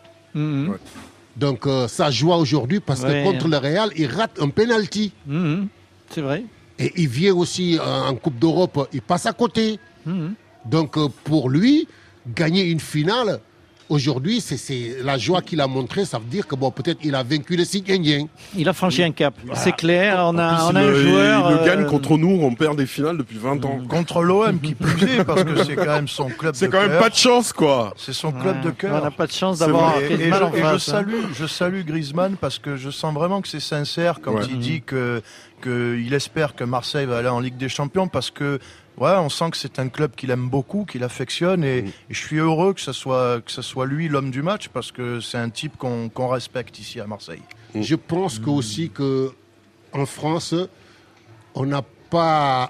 Donc, sa joie aujourd'hui, parce que contre le Real, il rate un penalty. C'est vrai. Et il vient aussi en Coupe d'Europe, il passe à côté. Donc, pour lui, gagner une finale, aujourd'hui, c'est la joie qu'il a montrée. Ça veut dire que peut-être il a vaincu le Cigandien. Il a franchi un cap. C'est clair. On a un joueur. Il le gagne contre nous. On perd des finales depuis 20 ans. Contre l'OM qui plus est, parce que c'est quand même son club de cœur. C'est quand même pas de chance, quoi. C'est son club de cœur. On n'a pas de chance d'avoir Griezmann en face. Je salue Griezmann parce que je sens vraiment que c'est sincère quand il dit qu'il espère que Marseille va aller en Ligue des Champions, parce que on sent que c'est un club qu'il aime beaucoup, qu'il affectionne, et je suis heureux que ce soit lui l'homme du match, parce que c'est un type qu'on respecte ici à Marseille. Je pense aussi que en France, on n'a pas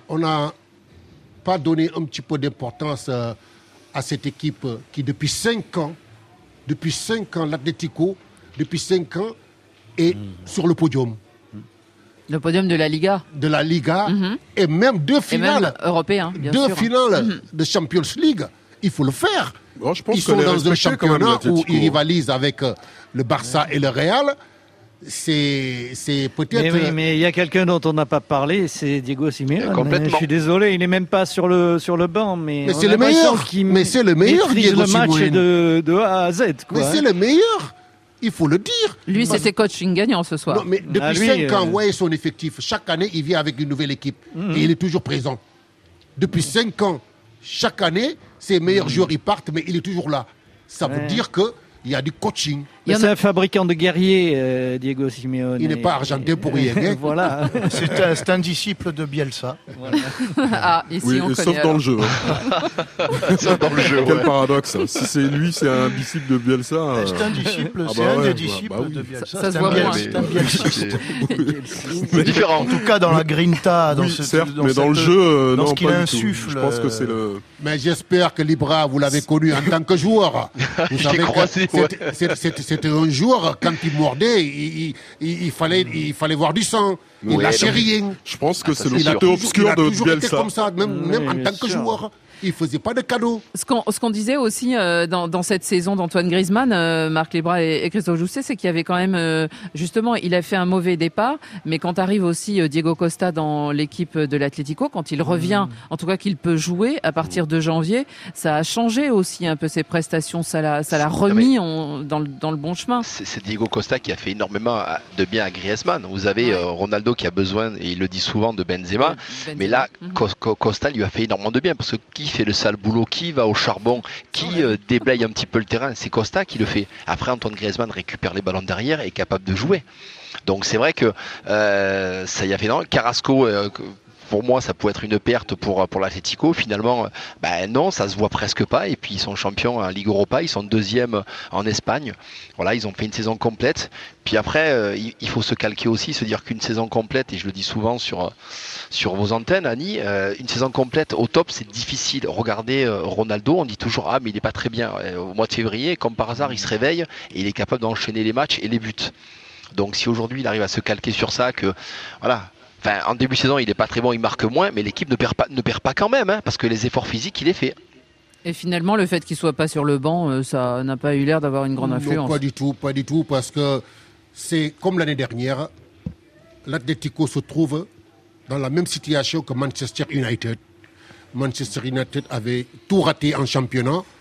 donné un petit peu d'importance à cette équipe qui depuis 5 ans, l'Atlético, depuis 5 ans, est sur le podium. Le podium de la Liga. De la Liga, et même 2 finales. Européens, bien sûr. 2 finales de Champions League. Il faut le faire. Bon, je pense ils sont dans un championnat où ils rivalisent avec le Barça et le Real. C'est peut-être. Mais il y a quelqu'un dont on n'a pas parlé, c'est Diego Simeone. Complètement. Je suis désolé, il n'est même pas sur le banc, mais c'est le meilleur. Mais c'est le meilleur, Diego Simeone. Le match de A à Z. Quoi, mais c'est le meilleur. Il faut le dire. Lui, c'était coaching gagnant ce soir. Non, mais depuis 5 ans, voyez son effectif. Chaque année, il vient avec une nouvelle équipe. Et il est toujours présent. Depuis 5 ans, chaque année, ses meilleurs joueurs, ils partent, mais il est toujours là. Ça veut dire qu'il y a du coaching. C'est un fabricant de guerriers, Diego Simeone. Il n'est pas argentin pour rien. Voilà. C'est un disciple de Bielsa. Voilà. Ici, on sauf connaît, dans le jeu. Sauf dans le jeu. Quel paradoxe. Si c'est lui, c'est un disciple de Bielsa. C'est un disciple, des disciples de Bielsa. Ça se voit moins. C'est un bielsiste. C'est différent. En tout cas, dans la grinta, mais dans le jeu, dans non, ce qu'il pas insuffle. Je pense que c'est le. Mais j'espère que Libra, vous l'avez connu en tant que joueur. Vous savez que c'était un joueur, quand il mordait, il fallait voir du sang. Il lâchait rien. Je pense que c'est le côté obscur de Bielsa. Il a toujours été comme ça, même en tant que joueur. Il faisait pas de cadeaux. Ce qu'on disait aussi dans cette saison d'Antoine Griezmann, Marc Lebras et Christophe Jousset, c'est qu'il y avait quand même justement, il a fait un mauvais départ, mais quand arrive aussi Diego Costa dans l'équipe de l'Atlético, quand il revient, en tout cas qu'il peut jouer à partir de janvier, ça a changé aussi un peu ses prestations, ça l'a remis dans le bon chemin. C'est Diego Costa qui a fait énormément de bien à Griezmann. Vous avez Ronaldo qui a besoin, et il le dit souvent, de Benzema, mais là Costa lui a fait énormément de bien, parce que qui fait le sale boulot, qui va au charbon, qui déblaye un petit peu le terrain, c'est Costa qui le fait. Après, Antoine Griezmann récupère les ballons derrière et est capable de jouer. Donc c'est vrai que ça y a fait énormément. Carrasco, pour moi, ça peut être une perte pour l'Atlético. Finalement, non, ça se voit presque pas. Et puis ils sont champions en Ligue Europa, ils sont 2e en Espagne. Voilà, ils ont fait une saison complète. Puis après, il faut se calquer aussi, se dire qu'une saison complète, et je le dis souvent sur vos antennes, Annie, une saison complète au top, c'est difficile. Regardez Ronaldo, on dit toujours mais il n'est pas très bien. Au mois de février, comme par hasard, il se réveille et il est capable d'enchaîner les matchs et les buts. Donc si aujourd'hui il arrive à se calquer sur ça, que voilà. Enfin, en début de saison, il n'est pas très bon, il marque moins, mais l'équipe ne perd pas quand même, parce que les efforts physiques, il les fait. Et finalement, le fait qu'il soit pas sur le banc, ça n'a pas eu l'air d'avoir une grande influence. Non, pas du tout, parce que c'est comme l'année dernière, l'Atlético se trouve dans la même situation que Manchester United. Manchester United avait tout raté en championnat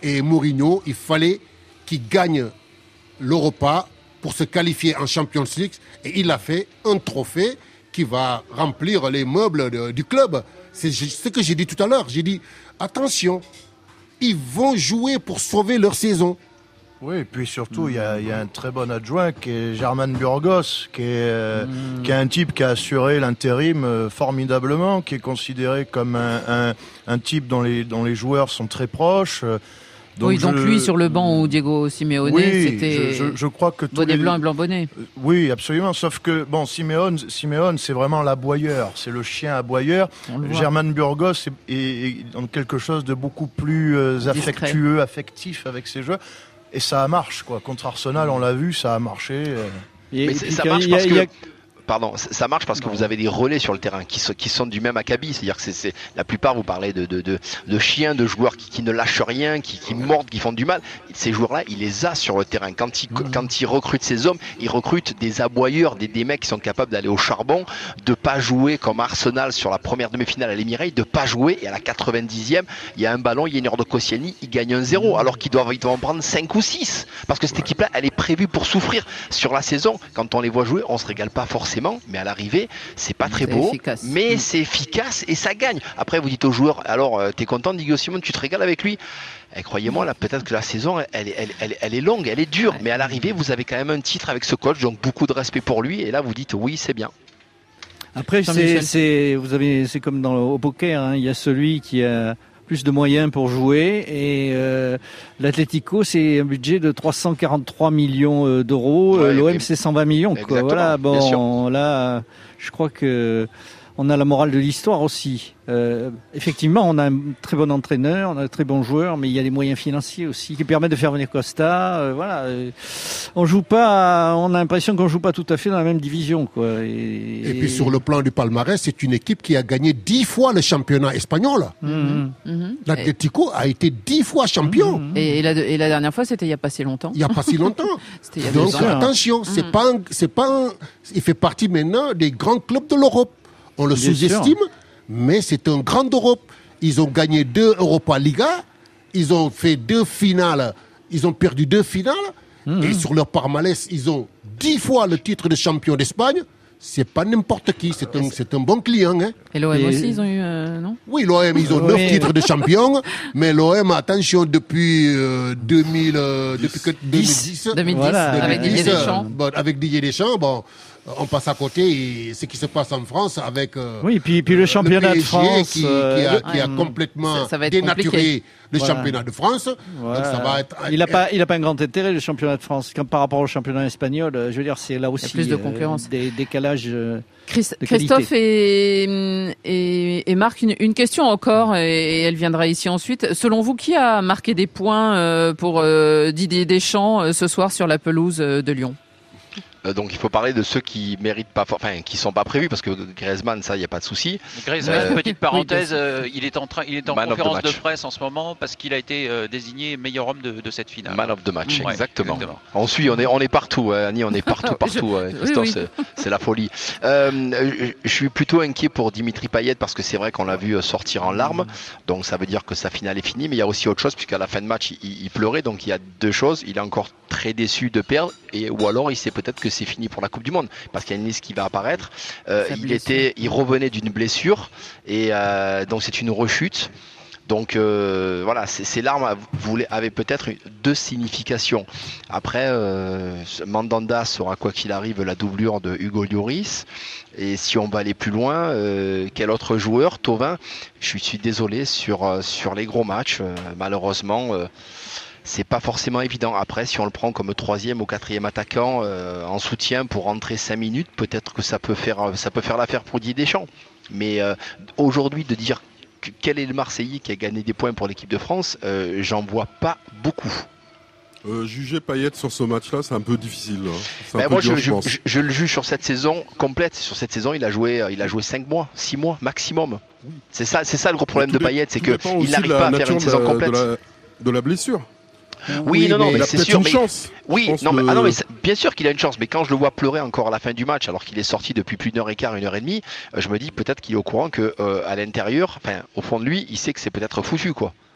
Et Mourinho, il fallait qu'il gagne l'Europa pour se qualifier en Champions League. Et il a fait un trophée qui va remplir les meubles du club. C'est ce que j'ai dit tout à l'heure. J'ai dit, attention, ils vont jouer pour sauver leur saison. Oui, et puis surtout, il y a un très bon adjoint qui est German Burgos, qui est un type qui a assuré l'intérim formidablement, qui est considéré comme un type dont les joueurs sont très proches. Donc lui sur le banc ou Diego Simeone, c'était je crois que bonnet blanc et blanc bonnet. Oui, absolument. Sauf que Simeone, c'est vraiment l'aboyeur, c'est le chien aboyeur. German Burgos est dans quelque chose de beaucoup plus affectueux, affectif avec ses joueurs. Et ça marche, quoi. Contre Arsenal, on l'a vu, ça a marché. Mais ça marche parce que... Pardon, ça marche parce que vous avez des relais sur le terrain qui sont du même acabit. C'est-à-dire que c'est la plupart, vous parlez de chiens, de joueurs qui ne lâchent rien, qui mordent, qui font du mal. Ces joueurs-là, il les a sur le terrain. Quand il recrute ces hommes, il recrute des aboyeurs, des mecs qui sont capables d'aller au charbon, de pas jouer comme Arsenal sur la première demi-finale à l'Emirates, de pas jouer et à la 90e, il y a un ballon, il y a une heure de Koscielny, il gagne 1-0 alors qu'ils doivent en prendre 5 ou 6. Parce que cette équipe-là, elle est prévue pour souffrir. Sur la saison, quand on les voit jouer, on se régale pas forcément. Mais à l'arrivée, c'est pas très beau, mais c'est efficace et ça gagne. Après, vous dites aux joueurs, alors t'es content, Diego Simeone, tu te régales avec lui. Et croyez-moi, là, peut-être que la saison, elle est longue, elle est dure, mais à l'arrivée, vous avez quand même un titre avec ce coach, donc beaucoup de respect pour lui. Et là, vous dites, oui, c'est bien. Après, c'est comme au poker, hein, il y a celui qui a plus de moyens pour jouer et l'Atlético c'est un budget de 343 millions d'euros, l'OM c'est 120 millions quoi. Voilà, bon là je crois que on a la morale de l'histoire aussi. Effectivement, on a un très bon entraîneur, on a un très bon joueur, mais il y a des moyens financiers aussi qui permettent de faire venir Costa. Voilà, on joue pas, on a l'impression qu'on joue pas tout à fait dans la même division, quoi. Et puis sur le plan du palmarès, c'est une équipe qui a gagné 10 fois le championnat espagnol. L'Atlético a été 10 fois champion. Et la dernière fois, c'était il y a pas si longtemps. Il y a pas si longtemps. Donc attention, il fait partie maintenant des grands clubs de l'Europe. On le sous-estime, mais c'est un grand Europe. Ils ont gagné 2 Europa Liga, ils ont fait 2 finales, ils ont perdu 2 finales, et sur leur palmarès, ils ont 10 fois le titre de champion d'Espagne. C'est pas n'importe qui, c'est un bon client. Hein. Et l'OM aussi, ils ont eu, non? Oui, l'OM, ils ont 9 titres de champion, mais l'OM, attention, depuis 2010, voilà, avec Didier Deschamps. Avec Didier Deschamps, bon... On passe à côté et ce qui se passe en France avec oui, puis le championnat de France qui a complètement dénaturé le championnat de France. Voilà. Donc ça va être... Il a pas un grand intérêt le championnat de France par rapport au championnat espagnol. Je veux dire, c'est là aussi plus de concurrence, des décalages. Christophe et Marc, une question encore et elle viendra ici ensuite. Selon vous, qui a marqué des points pour Didier Deschamps ce soir sur la pelouse de Lyon? Donc il faut parler de ceux qui méritent pas, qui sont pas prévus parce que Griezmann, ça, il y a pas de souci. Griezmann, petite parenthèse, il est en conférence de presse en ce moment parce qu'il a été désigné meilleur homme de cette finale. Man of the match, exactement. On suit, on est partout, Annie, on est partout. Christophe, c'est la folie. Je suis plutôt inquiet pour Dimitri Payet parce que c'est vrai qu'on l'a vu sortir en larmes, donc ça veut dire que sa finale est finie. Mais il y a aussi autre chose puisqu'à la fin de match, il pleurait, donc il y a 2 choses. Il est encore très déçu de perdre ou alors il sait peut-être que c'est fini pour la Coupe du Monde parce qu'il y a une liste qui va apparaître. Il revenait d'une blessure et donc c'est une rechute. Donc voilà, ces larmes avaient peut-être 2 significations. Après, Mandanda sera quoi qu'il arrive la doublure de Hugo Lloris. Et si on va aller plus loin, quel autre joueur? Thauvin, je suis désolé sur les gros matchs, malheureusement. C'est pas forcément évident. Après, si on le prend comme 3e ou 4e attaquant en soutien pour rentrer 5 minutes, peut-être que ça peut faire l'affaire pour Didier Deschamps. Mais aujourd'hui, de dire quel est le Marseillais qui a gagné des points pour l'équipe de France, j'en vois pas beaucoup. Juger Payet sur ce match-là, c'est un peu difficile. Hein. Moi, je le juge sur cette saison complète. Sur cette saison, il a joué 5 mois, 6 mois maximum. C'est ça le gros problème de Payet, c'est qu'il n'arrive pas à faire une saison complète. De la blessure. Oui, non, mais c'est sûr. Une chance. Oui, mais bien sûr qu'il a une chance. Mais quand je le vois pleurer encore à la fin du match, alors qu'il est sorti depuis plus d'1h15, 1h30, je me dis peut-être qu'il est au courant que à l'intérieur, au fond de lui, il sait que c'est peut-être foutu, quoi.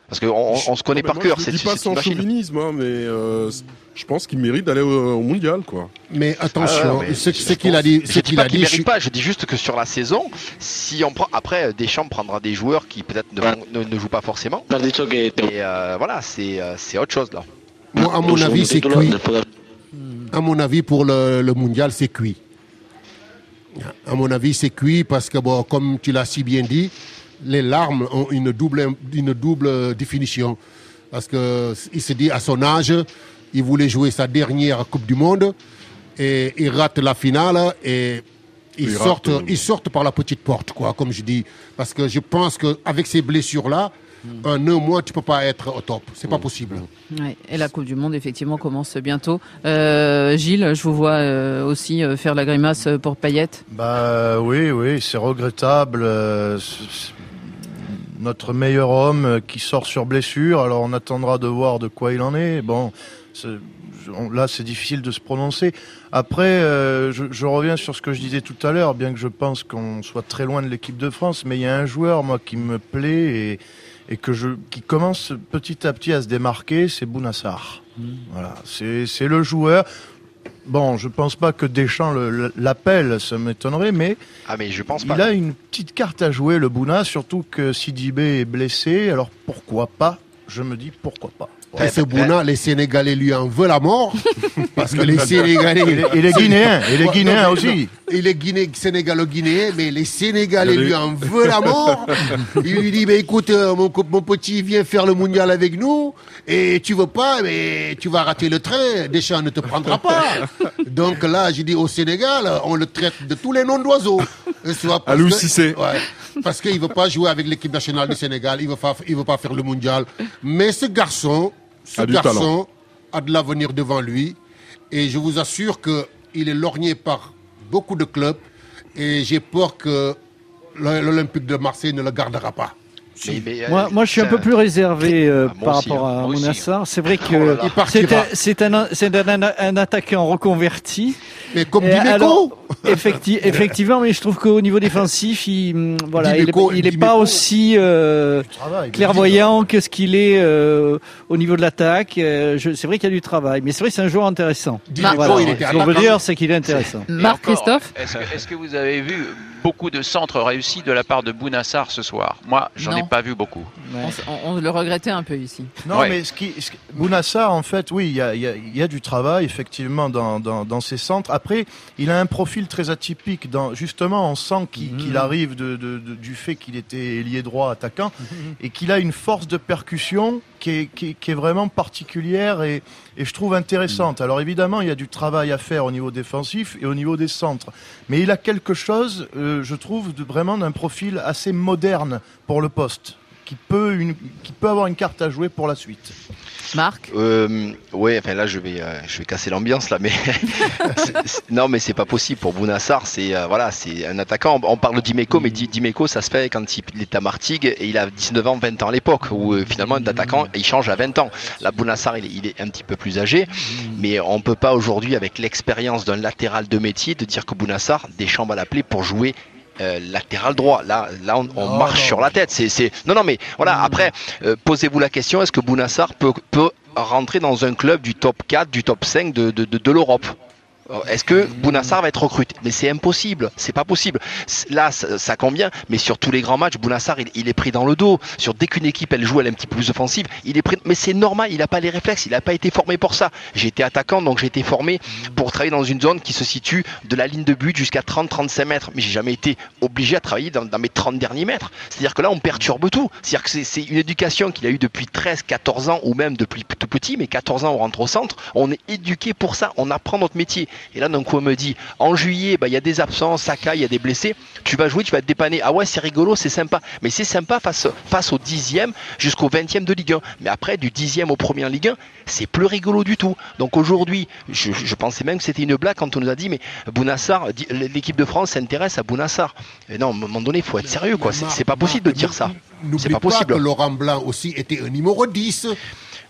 Parce qu'on se connaît par cœur. Je ne dis pas sans chauvinisme, hein, mais je pense qu'il mérite d'aller au mondial, quoi. Mais attention, ce qu'il a dit. Je dis pas qu'il mérite pas. Je dis juste que sur la saison, si on prend après Deschamps prendra des joueurs qui peut-être ne jouent pas forcément. Et voilà, c'est autre chose là. Moi, à mon avis, c'est cuit. À mon avis, pour le mondial, c'est cuit. À mon avis, c'est cuit parce que, bon, comme tu l'as si bien dit, les larmes ont une double définition. Parce qu'il se dit, à son âge, il voulait jouer sa dernière Coupe du Monde et il rate la finale et ils sortent par la petite porte, quoi, comme je dis. Parce que je pense qu'avec ces blessures-là, en un mois, tu ne peux pas être au top. C'est pas possible. Ouais, et la Coupe du Monde, effectivement, commence bientôt. Gilles, je vous vois aussi faire la grimace pour Payet. Oui, c'est regrettable. Notre meilleur homme qui sort sur blessure. Alors, on attendra de voir de quoi il en est. Bon, là, c'est difficile de se prononcer. Après, je reviens sur ce que je disais tout à l'heure, bien que je pense qu'on soit très loin de l'équipe de France, mais il y a un joueur, moi, qui me plaît et qui commence petit à petit à se démarquer, c'est Bounassar. Voilà, c'est le joueur. Bon, je pense pas que Deschamps l'appelle, ça m'étonnerait, mais je pense pas. Il a une petite carte à jouer, le Bouna, surtout que Sidibé est blessé. Alors pourquoi pas ? Je me dis pourquoi pas. Et ce Bouna, les Sénégalais lui en veulent la mort. Parce que les Sénégalais... Et les Guinéens aussi. Il est sénégalo-guinéen, mais les Sénégalais lui en veulent la mort. Il lui dit, écoute, mon petit, viens faire le mondial avec nous. Et tu veux pas, mais tu vas rater le train. Deschamps ne te prendra pas. Donc là, j'ai dit au Sénégal, on le traite de tous les noms d'oiseaux. Aliou Cissé. Parce qu'il veut pas jouer avec l'équipe nationale du Sénégal. Il veut pas faire le mondial. Mais ce garçon a de l'avenir devant lui et je vous assure qu'il est lorgné par beaucoup de clubs et j'ai peur que l'Olympique de Marseille ne le gardera pas. Moi, je suis un peu plus réservé par rapport à Bounassar. C'est vrai que c'est un attaquant reconverti. Mais comme Dimeco. Effectivement, mais je trouve qu'au niveau défensif, il n'est pas aussi clairvoyant que ce qu'il est au niveau de l'attaque. C'est vrai qu'il y a du travail, mais c'est vrai que c'est un joueur intéressant. Ce qu'on veut dire, c'est qu'il est intéressant. Marc Christophe, est-ce que vous avez vu beaucoup de centres réussis de la part de Bounassar ce soir? Moi, j'en ai pas vu beaucoup. Ouais. On le regrettait un peu ici. Non, mais Bounassar, en fait, oui, il y a du travail, effectivement, dans ses centres. Après, il a un profil très atypique. Justement, on sent qu'il arrive du fait qu'il était ailier droit attaquant et qu'il a une force de percussion qui est vraiment particulière et je trouve intéressante. Alors évidemment, il y a du travail à faire au niveau défensif et au niveau des centres. Mais il a quelque chose, je trouve, vraiment d'un profil assez moderne pour le poste, qui peut avoir une carte à jouer pour la suite. Marc ? Ouais, enfin là je vais casser l'ambiance là, mais non, mais c'est pas possible pour Bounassar. C'est un attaquant. On parle de Dimeco, mais Dimeco ça se fait quand il est à Martigues et il a 19 ans, 20 ans à l'époque, où finalement un attaquant il change à 20 ans. Là Bounassar il est un petit peu plus âgé, mais on peut pas aujourd'hui avec l'expérience d'un latéral de métier de dire que Bounassar, Deschamps va l'appeler pour jouer latéral droit. Là on marche sur la tête. Non, mais voilà. Après, posez-vous la question, est-ce que Bounassar peut rentrer dans un club du top 4, du top 5 de l'Europe? Est-ce que Bounassar va être recruté? Mais c'est impossible, c'est pas possible. Là, ça convient, mais sur tous les grands matchs, Bounassar, il est pris dans le dos. Dès qu'une équipe, elle joue, elle est un petit peu plus offensive, il est pris. Mais c'est normal, il n'a pas les réflexes, il n'a pas été formé pour ça. J'ai été attaquant, donc j'ai été formé pour travailler dans une zone qui se situe de la ligne de but jusqu'à 30-35 mètres. Mais j'ai jamais été obligé à travailler dans mes 30 derniers mètres. C'est-à-dire que là, on perturbe tout. C'est-à-dire que c'est une éducation qu'il a eue depuis 13-14 ans, ou même depuis tout petit, mais 14 ans, on rentre au centre. On est éduqué pour ça, on apprend notre métier. Et là, d'un coup, on me dit, en juillet, il y a des absences, Saka, il y a des blessés, tu vas jouer, tu vas te dépanner. Ah ouais, c'est rigolo, c'est sympa. Mais c'est sympa face au 10e jusqu'au 20e de Ligue 1. Mais après, du 10e au 1er Ligue 1, c'est plus rigolo du tout. Donc aujourd'hui, je pensais même que c'était une blague quand on nous a dit, mais Bounassar, l'équipe de France s'intéresse à Bounassar. Et non, à un moment donné, il faut être sérieux, quoi. C'est pas possible de dire ça. C'est pas possible. Que Laurent Blanc aussi était un numéro 10.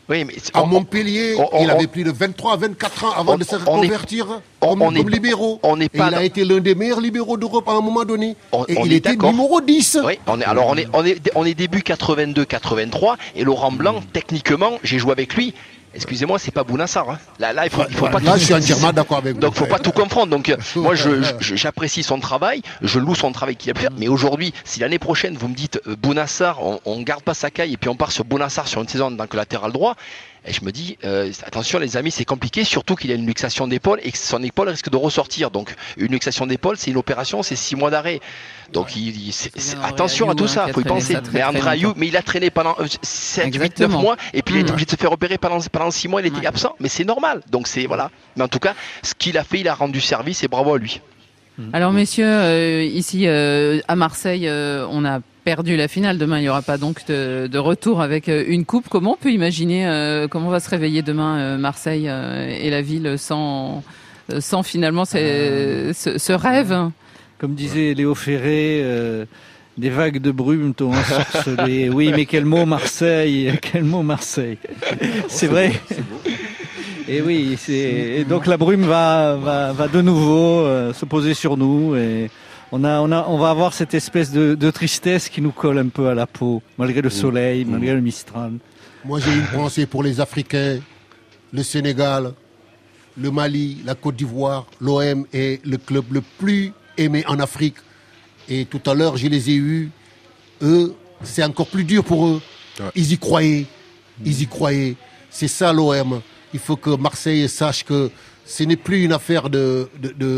Oui, mais à Montpellier, il avait plus de 23, 24 ans avant de se reconvertir comme libéraux. Il a été l'un des meilleurs libéraux d'Europe à un moment donné. Et il était numéro 10. Oui, on est début 82-83 et Laurent Blanc, techniquement, j'ai joué avec lui. Excusez-moi, c'est pas Bounassar. Hein. Là, il faut pas. Là, je suis entièrement d'accord avec vous. Donc, faut pas tout confondre. Donc, moi, j'apprécie son travail, je loue son travail qu'il a pu faire. Mais aujourd'hui, si l'année prochaine vous me dites Bounassar, on garde pas Sakai et puis on part sur Bounassar sur une saison en tant que latéral droit, et je me dis attention les amis, c'est compliqué, surtout qu'il a une luxation d'épaule et que son épaule risque de ressortir. Donc, une luxation d'épaule, c'est une opération, c'est 6 mois d'arrêt. Donc, attention à tout ça, faut y penser. Mais André Ayew, mais il a traîné pendant 7, 8, 9 mois et puis il a été obligé de se faire opérer pendant 6 mois, il était absent. Mais c'est normal. Donc, voilà. Mais en tout cas, ce qu'il a fait, il a rendu service et bravo à lui. Alors messieurs, ici à Marseille, on a perdu la finale. Demain, il n'y aura pas donc de retour avec une coupe. Comment on peut imaginer comment va se réveiller demain Marseille et la ville sans finalement ce rêve? Comme disait Léo Ferré, des vagues de brume t'ont ensorcelé. Oui, mais quel mot Marseille, quel mot Marseille. C'est vrai. Et oui, et donc la brume va de nouveau se poser sur nous et on va avoir cette espèce de tristesse qui nous colle un peu à la peau, malgré le soleil, malgré le Mistral. Moi, j'ai une pensée pour les Africains, le Sénégal, le Mali, la Côte d'Ivoire. L'OM est le club le plus aimé en Afrique. Et tout à l'heure, je les ai eus. Eux, c'est encore plus dur pour eux. Ils y croyaient. C'est ça l'OM. Il faut que Marseille sache que ce n'est plus une affaire de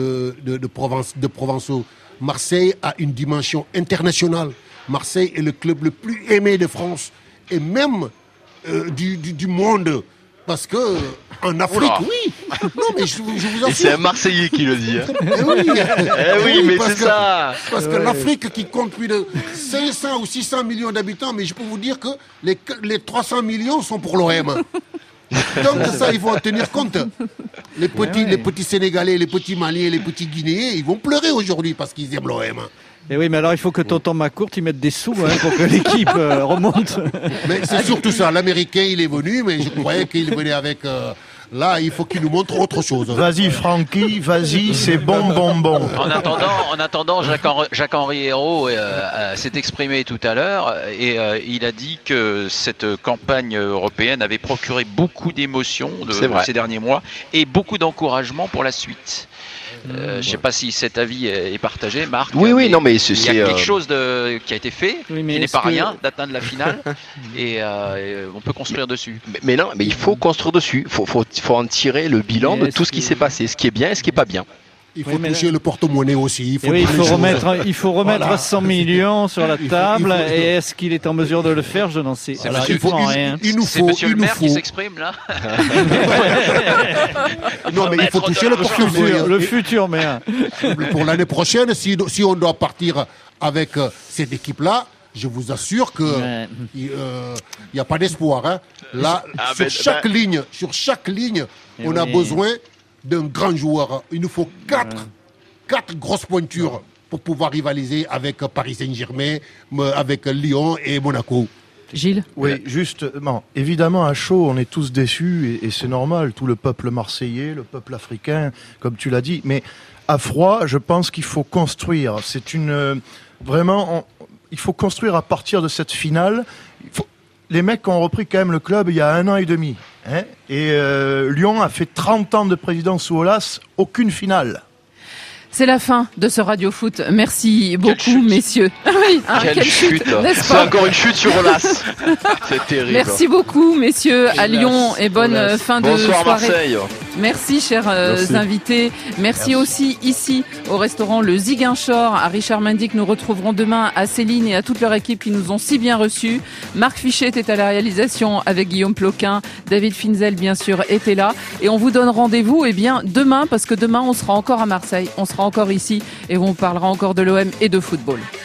Provençaux. Marseille a une dimension internationale. Marseille est le club le plus aimé de France et même du monde. Parce que en Afrique, oui. Non, mais je vous assure. Et c'est un Marseillais qui le dit. Hein. Oui, mais c'est ça. Parce que l'Afrique qui compte plus de 500 ou 600 millions d'habitants, mais je peux vous dire que les 300 millions sont pour l'OM. Donc ça, il faut en tenir compte. Les petits Sénégalais, les petits Maliens, les petits Guinéens, ils vont pleurer aujourd'hui parce qu'ils aiment l'OM. Et oui, mais alors il faut que tonton Macourt y mette des sous pour que l'équipe remonte. Mais c'est surtout ça. L'Américain, il est venu, mais je croyais qu'il venait avec... Là, il faut qu'il nous montre autre chose. Vas-y, Francky, vas-y, c'est bon. En attendant, Jacques-Henri Hérault s'est exprimé tout à l'heure et il a dit que cette campagne européenne avait procuré beaucoup d'émotions ces derniers mois et beaucoup d'encouragement pour la suite. Je ne sais pas si cet avis est partagé, Marc. Oui, non, mais il y a quelque chose qui a été fait, qui n'est pas rien, d'atteindre la finale, et on peut construire dessus. Mais non, mais il faut construire dessus. Il faut en tirer le bilan de tout ce qui s'est passé, ce qui est bien et ce qui n'est pas bien. Il faut toucher le porte-monnaie aussi. Il faut remettre 100 millions sur la table. Et est-ce qu'il est en mesure de le faire? Je n'en sais rien. C'est monsieur le maire qui s'exprime là. Non, mais il faut toucher le porte-monnaie. Le futur maire. Pour l'année prochaine, si on doit partir avec cette équipe-là, je vous assure que il n'y a pas d'espoir. Hein. Là, sur chaque ligne, on a besoin d'un grand joueur. Il nous faut quatre grosses pointures pour pouvoir rivaliser avec Paris Saint-Germain, avec Lyon et Monaco. Gilles? Oui, justement. Évidemment, à chaud, on est tous déçus et c'est normal. Tout le peuple marseillais, le peuple africain, comme tu l'as dit. Mais à froid, je pense qu'il faut construire. Il faut construire à partir de cette finale. Les mecs ont repris quand même le club il y a 1 an et demi. Hein, et Lyon a fait 30 ans de présidence sous Aulas, aucune finale. C'est la fin de ce Radio Foot. Merci beaucoup, messieurs. Oui, quelle chute, c'est encore une chute sur Aulas. C'est terrible. Merci beaucoup, messieurs, à Lyon, et bonne fin de soirée. Marseille. Merci, chers invités. Merci aussi ici au restaurant Le Ziguinchor à Richard Mendy, que nous retrouverons demain, à Céline et à toute leur équipe qui nous ont si bien reçus. Marc Fichet était à la réalisation avec Guillaume Ploquin. David Finzel, bien sûr, était là. Et on vous donne rendez-vous demain, parce que demain, on sera encore à Marseille. On sera encore ici et on parlera encore de l'OM et de football.